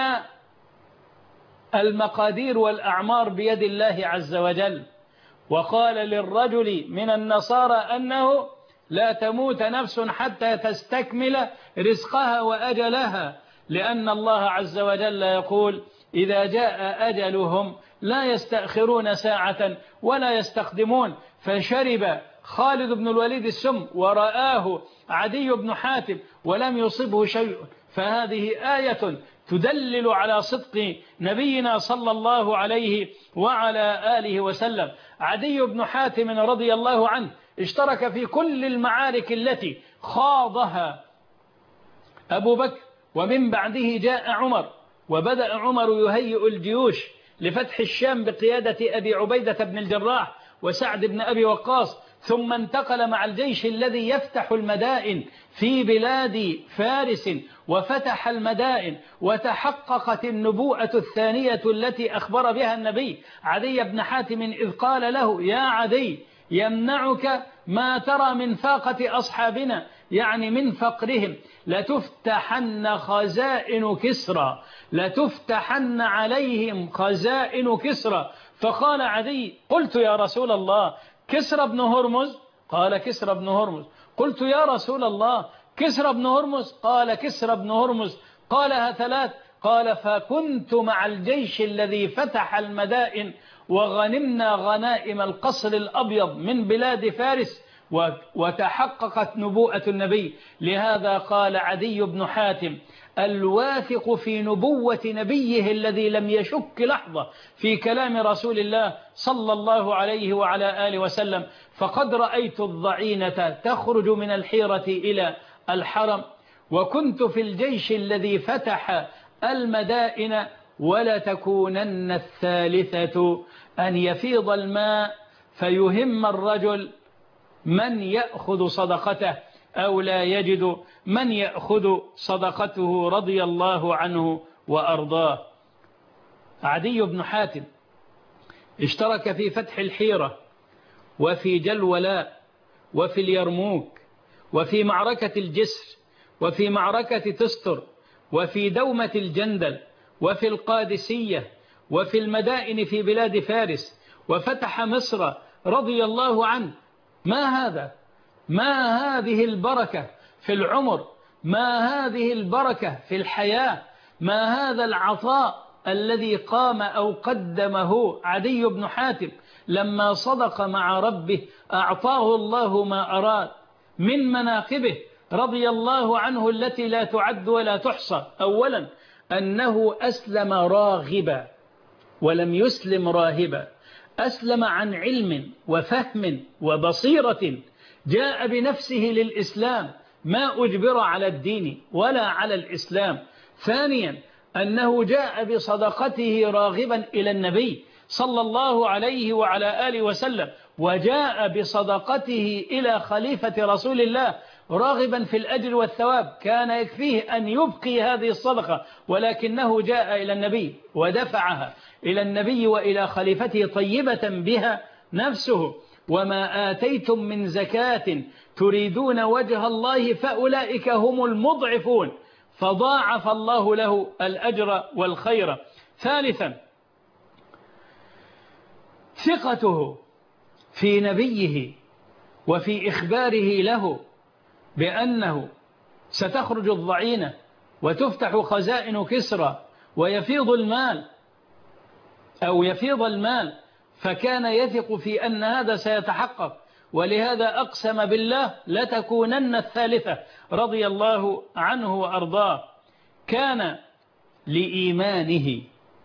المقادير والأعمار بيد الله عز وجل. وقال للرجل من النصارى أنه لا تموت نفس حتى تستكمل رزقها وأجلها، لأن الله عز وجل يقول: إذا جاء أجلهم لا يستأخرون ساعة ولا يستقدمون. فشرب خالد بن الوليد السم ورآه عدي بن حاتم ولم يصبه شيء. فهذه آية تدلل على صدق نبينا صلى الله عليه وعلى آله وسلم. عدي بن حاتم رضي الله عنه اشترك في كل المعارك التي خاضها أبو بكر، ومن بعده جاء عمر، وبدأ عمر يهيئ الجيوش لفتح الشام بقيادة أبي عبيدة بن الجراح وسعد بن أبي وقاص، ثم انتقل مع الجيش الذي يفتح المدائن في بلاد فارس، وفتح المدائن وتحققت النبوءة الثانية التي أخبر بها النبي عدي بن حاتم إذ قال له: يا عدي، يمنعك ما ترى من فاقة أصحابنا، يعني من فقرهم، لتفتحن خزائن كسرى، لتفتحن عليهم خزائن كسرى. فقال عدي: قلت يا رسول الله كسرى بن هرمز؟ قال: كسرى بن هرمز. قلت يا رسول الله كسرى بن هرمز؟ قال: كسرى بن هرمز. قالها ثلاث. قال: فكنت مع الجيش الذي فتح المدائن وغنمنا غنائم القصر الأبيض من بلاد فارس، وتحققت نبوءة النبي. لهذا قال عدي بن حاتم: الواثق في نبوة نبيه الذي لم يشك لحظة في كلام رسول الله صلى الله عليه وعلى آله وسلم: فقد رأيت الضعينة تخرج من الحيرة إلى الحرم، وكنت في الجيش الذي فتح المدائن، ولتكونن الثالثة أن يفيض الماء فيهم الرجل من يأخذ صدقته أو لا يجد من يأخذ صدقته، رضي الله عنه وأرضاه. عدي بن حاتم اشترك في فتح الحيرة، وفي جلولاء، وفي اليرموك، وفي معركة الجسر، وفي معركة تستر، وفي دومة الجندل، وفي القادسية، وفي المدائن في بلاد فارس، وفتح مصر رضي الله عنه. ما هذا؟ ما هذه البركة في العمر؟ ما هذه البركة في الحياة؟ ما هذا العطاء الذي قام أو قدمه عدي بن حاتم لما صدق مع ربه أعطاه الله ما أراد من مناقبه رضي الله عنه التي لا تعد ولا تحصى. أولا أنه أسلم راغبا ولم يسلم راهبا، أسلم عن علم وفهم وبصيرة، جاء بنفسه للإسلام، ما أجبر على الدين ولا على الإسلام. ثانيا أنه جاء بصدقته راغبا إلى النبي صلى الله عليه وعلى آله وسلم، وجاء بصدقته إلى خليفة رسول الله راغبا في الأجر والثواب، كان يكفيه أن يبقي هذه الصدقة، ولكنه جاء إلى النبي ودفعها إلى النبي وإلى خليفته طيبة بها نفسه. وما آتيتم من زكاة تريدون وجه الله فأولئك هم المضعفون، فضاعف الله له الأجر والخير. ثالثا ثقته في نبيه وفي إخباره له بأنه ستخرج الضعينة وتفتح خزائن كسرى ويفيض المال أو يفيض المال، فكان يثق في أن هذا سيتحقق، ولهذا أقسم بالله لتكونن الثالثة رضي الله عنه وأرضاه. كان لإيمانه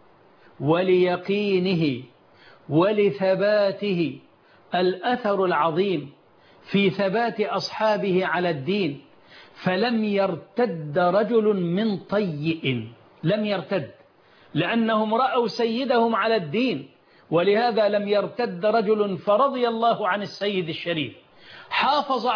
وليقينه ولثباته الأثر العظيم في ثبات أصحابه على الدين، فلم يرتد رجل من طيء، لم يرتد، لأنهم رأوا سيدهم على الدين، ولهذا لم يرتد رجل. فرضي الله عن السيد الشريف، حافظ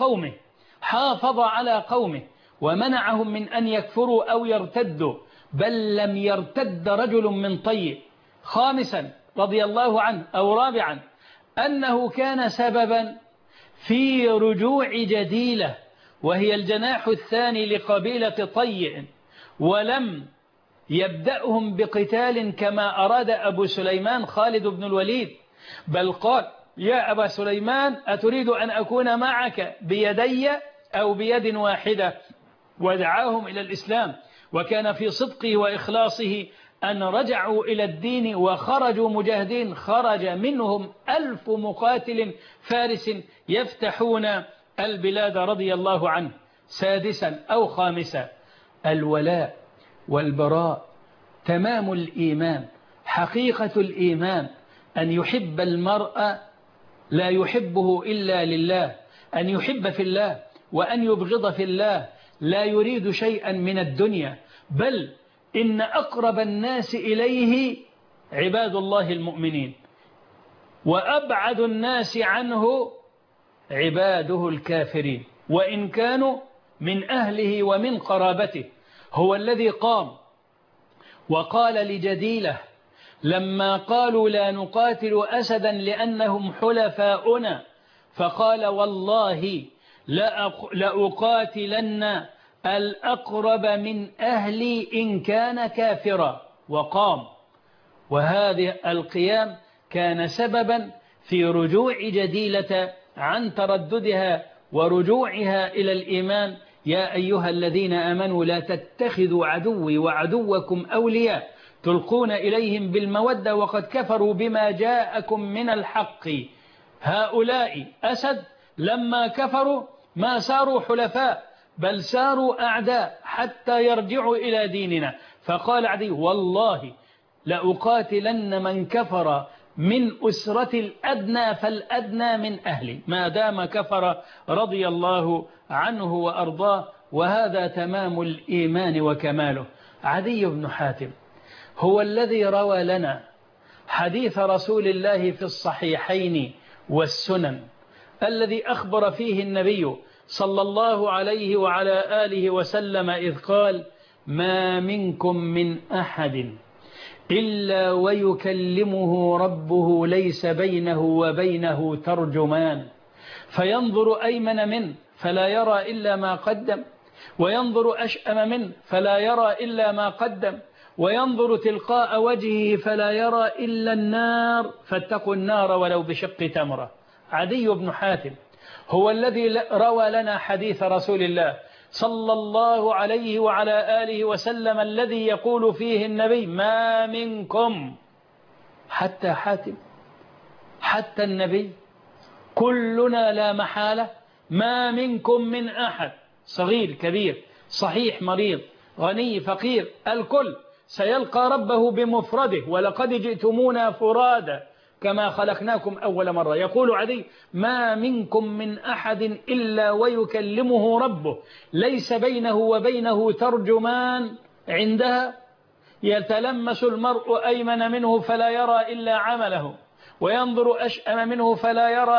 على قومه ومنعهم من أن يكفروا أو يرتدوا، بل لم يرتد رجل من طيء. خامسا رضي الله عنه أو رابعا أنه كان سببا في رجوع جديلة، وهي الجناح الثاني لقبيلة طيء، ولم يبدأهم بقتال كما أراد أبو سليمان خالد بن الوليد، بل قال: يا أبا سليمان أتريد أن أكون معك بيدي أو بيد واحدة؟ ودعاهم إلى الإسلام، وكان في صدقه وإخلاصه أن رجعوا إلى الدين وخرجوا مجاهدين، خرج منهم 1000 مقاتل فارس يفتحون البلاد رضي الله عنه. سادسا أو خامسا الولاء والبراء، تمام الإيمان، حقيقة الإيمان، أن يحب المرء لا يحبه إلا لله، أن يحب في الله وأن يبغض في الله، لا يريد شيئا من الدنيا، بل إن أقرب الناس إليه عباد الله المؤمنين، وأبعد الناس عنه عباده الكافرين وإن كانوا من أهله ومن قرابته. هو الذي قام وقال لجديلة لما قالوا لا نقاتل أسدا لأنهم حلفاؤنا، فقال والله لأقاتلن الأقرب من أهلي إن كان كافرا، وقام. وهذا القيام كان سببا في رجوع جديلة عن ترددها ورجوعها إلى الإيمان. يا أيها الذين آمنوا لا تتخذوا عدوي وعدوكم أولياء تلقون إليهم بالمودة وقد كفروا بما جاءكم من الحق. هؤلاء أسد لما كفروا ما ساروا حلفاء بل ساروا أعداء حتى يرجعوا إلى ديننا. فقال عدي والله لأقاتلن من كفر من أسرة الأدنى فالأدنى من أهلي، ما دام كفر رضي الله عنه وأرضاه. وهذا تمام الإيمان وكماله. عدي بن حاتم هو الذي روى لنا حديث رسول الله في الصحيحين والسنن الذي أخبر فيه النبي صلى الله عليه وعلى آله وسلم إذ قال ما منكم من أحد إلا ويكلمه ربه ليس بينه وبينه ترجمان، فينظر أيمن منه فلا يرى إلا ما قدم، وينظر أشأم منه فلا يرى إلا ما قدم، وينظر تلقاء وجهه فلا يرى إلا النار، فاتقوا النار ولو بشق تمرة. عدي بن حاتم هو الذي روى لنا حديث رسول الله صلى الله عليه وعلى آله وسلم الذي يقول فيه النبي ما منكم، حتى حاتم حتى النبي كلنا لا محالة ما منكم من أحد، صغير كبير صحيح مريض غني فقير، الكل سيلقى ربه بمفرده ولقد جئتمونا فرادا كما خلقناكم أول مرة. يقول عدي ما منكم من أحد إلا ويكلمه ربه ليس بينه وبينه ترجمان، عندها يتلمس المرء أيمن منه فلا يرى إلا عمله، وينظر أشأم منه فلا يرى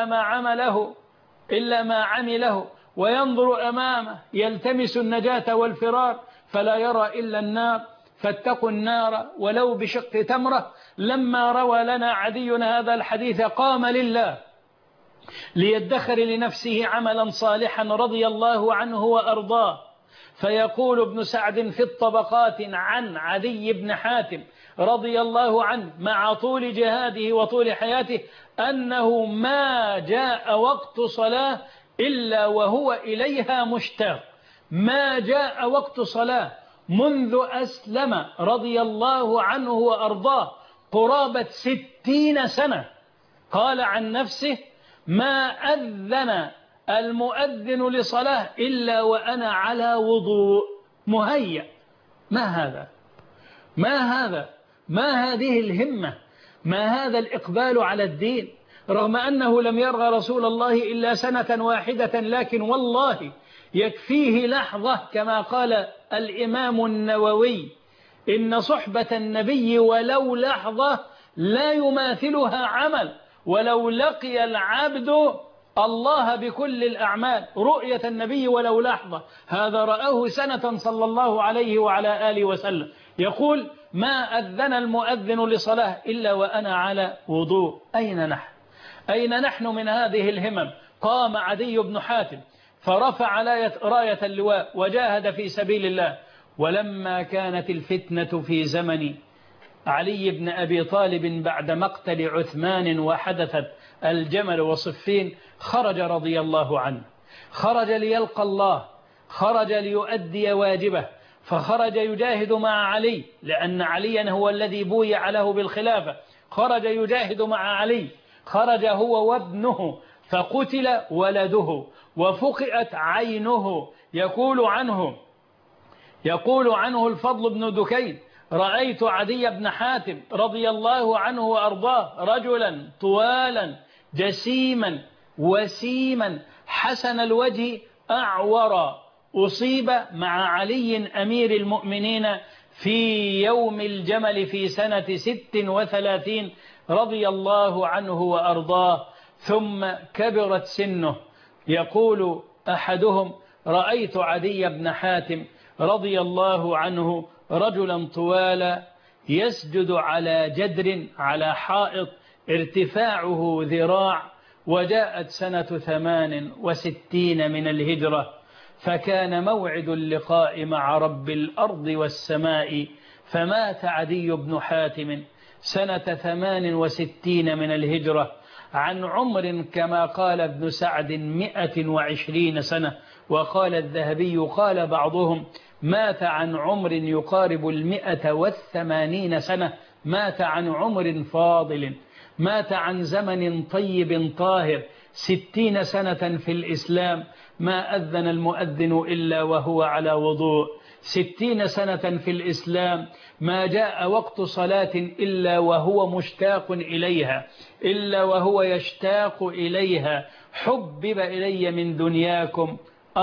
إلا ما عمله، وينظر أمامه يلتمس النجاة والفرار فلا يرى إلا النار، فاتقوا النار ولو بشق تمرة. لما روى لنا عدي هذا الحديث قام لله ليدخر لنفسه عملا صالحا رضي الله عنه وأرضاه. فيقول ابن سعد في الطبقات عن عدي بن حاتم رضي الله عنه مع طول جهاده وطول حياته أنه ما جاء وقت صلاة إلا وهو إليها مشتاق، ما جاء وقت صلاة منذ أسلم رضي الله عنه وأرضاه قرابة 60 سنة. قال عن نفسه ما أذن المؤذن لصلاة إلا وأنا على وضوء مهيأ. ما هذا؟ ما هذه الهمة؟ ما هذا الإقبال على الدين؟ رغم أنه لم يرغى رسول الله إلا سنة واحدة، لكن والله يكفيه لحظة كما قال الإمام النووي إن صحبة النبي ولو لحظة لا يماثلها عمل، ولو لقي العبد الله بكل الأعمال. رؤية النبي ولو لحظة هذا رآه سنة صلى الله عليه وعلى آله وسلم. يقول ما أذن المؤذن لصلاة إلا وأنا على وضوء. أين نحن من هذه الهمم؟ قام عدي بن حاتم فرفع راية اللواء وجاهد في سبيل الله. ولما كانت الفتنة في زمن علي بن أبي طالب بعد مقتل عثمان وحدثت الجمل وصفين خرج رضي الله عنه، خرج ليلقى الله، خرج ليؤدي واجبه، فخرج يجاهد مع علي لأن عليا هو الذي بويع له بالخلافة، خرج يجاهد مع علي، خرج هو وابنه فقتل ولده وفقئت عينه. يقول عنه الفضل بن دكين رأيت عدي بن حاتم رضي الله عنه وأرضاه رجلا طوالا جسيما وسيما حسن الوجه أعور، أصيب مع علي أمير المؤمنين في يوم الجمل في سنة 36 رضي الله عنه وأرضاه. ثم كبرت سنه. يقول أحدهم: رأيت عدي بن حاتم رضي الله عنه رجلا طوالا يسجد على جدر على حائط ارتفاعه ذراع، وجاءت سنة 68 من الهجرة، فكان موعد اللقاء مع رب الأرض والسماء، فمات عدي بن حاتم سنة 68 من الهجرة عن عمر كما قال ابن سعد 120 سنة. وقال الذهبي قال بعضهم: مات عن عمر يقارب 180 سنة، مات عن عمر فاضل، مات عن زمن طيب طاهر. 60 سنة في الإسلام ما أذن المؤذن إلا وهو على وضوء. 60 سنة في الإسلام ما جاء وقت صلاة إلا وهو مشتاق إليها، إلا وهو يشتاق إليها. حبب إلي من دنياكم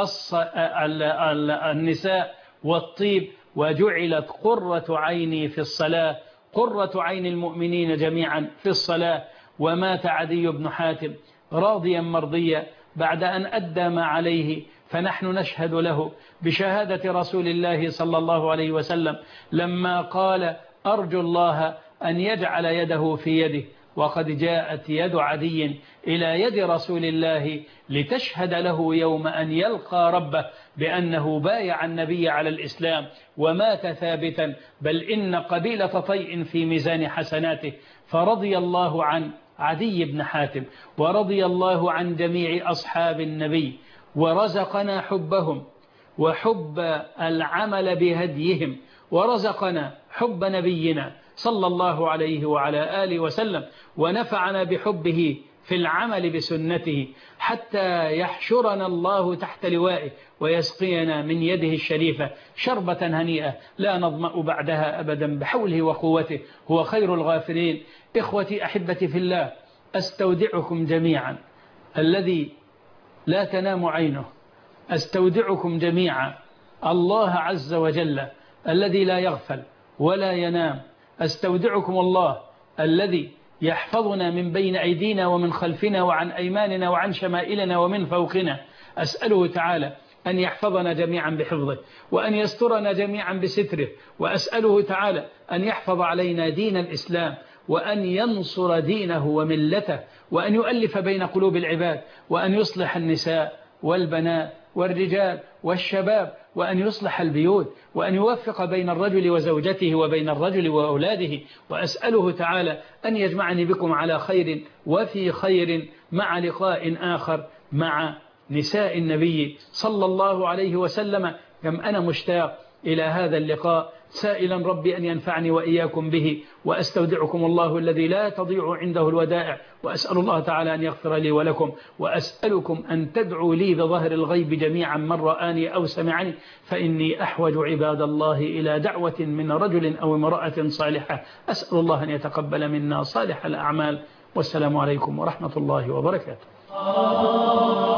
النساء والطيب، وجعلت قرة عيني في الصلاة. قرة عين المؤمنين جميعا في الصلاة. ومات عدي بن حاتم راضيا مرضيا بعد أن أدى ما عليه، فنحن نشهد له بشهادة رسول الله صلى الله عليه وسلم لما قال: أرجو الله أن يجعل يده في يده. وقد جاءت يد عدي إلى يد رسول الله لتشهد له يوم أن يلقى ربه بأنه بايع النبي على الإسلام ومات ثابتا، بل إن قبيلة طيء في ميزان حسناته. فرضي الله عن عدي بن حاتم، ورضي الله عن جميع أصحاب النبي، ورزقنا حبهم وحب العمل بهديهم، ورزقنا حب نبينا صلى الله عليه وعلى آله وسلم، ونفعنا بحبه في العمل بسنته، حتى يحشرنا الله تحت لوائه ويسقينا من يده الشريفة شربة هنيئة لا نظمأ بعدها أبدا بحوله وقوته، هو خير الغافرين. إخوتي أحبتي في الله، أستودعكم جميعا الذي لا تنام عينه، أستودعكم جميعا الله عز وجل الذي لا يغفل ولا ينام. أستودعكم الله الذي يحفظنا من بين أيدينا ومن خلفنا وعن أيماننا وعن شمائلنا ومن فوقنا. أسأله تعالى أن يحفظنا جميعا بحفظه، وأن يسترنا جميعا بستره، وأسأله تعالى أن يحفظ علينا دين الإسلام، وأن ينصر دينه وملته، وأن يؤلف بين قلوب العباد، وأن يصلح النساء والبنات والرجال والشباب، وأن يصلح البيوت، وأن يوفق بين الرجل وزوجته وبين الرجل وأولاده. وأسأله تعالى أن يجمعني بكم على خير وفي خير، مع لقاء آخر مع نساء النبي صلى الله عليه وسلم. كم أنا مشتاق إلى هذا اللقاء، سائلا ربي أن ينفعني وإياكم به. وأستودعكم الله الذي لا تضيع عنده الودائع، وأسأل الله تعالى أن يغفر لي ولكم، وأسألكم أن تدعوا لي بظهر الغيب جميعا من رآني أو سمعني، فإني أحوج عباد الله إلى دعوة من رجل أو امرأة صالحة. أسأل الله أن يتقبل منا صالح الأعمال. والسلام عليكم ورحمة الله وبركاته.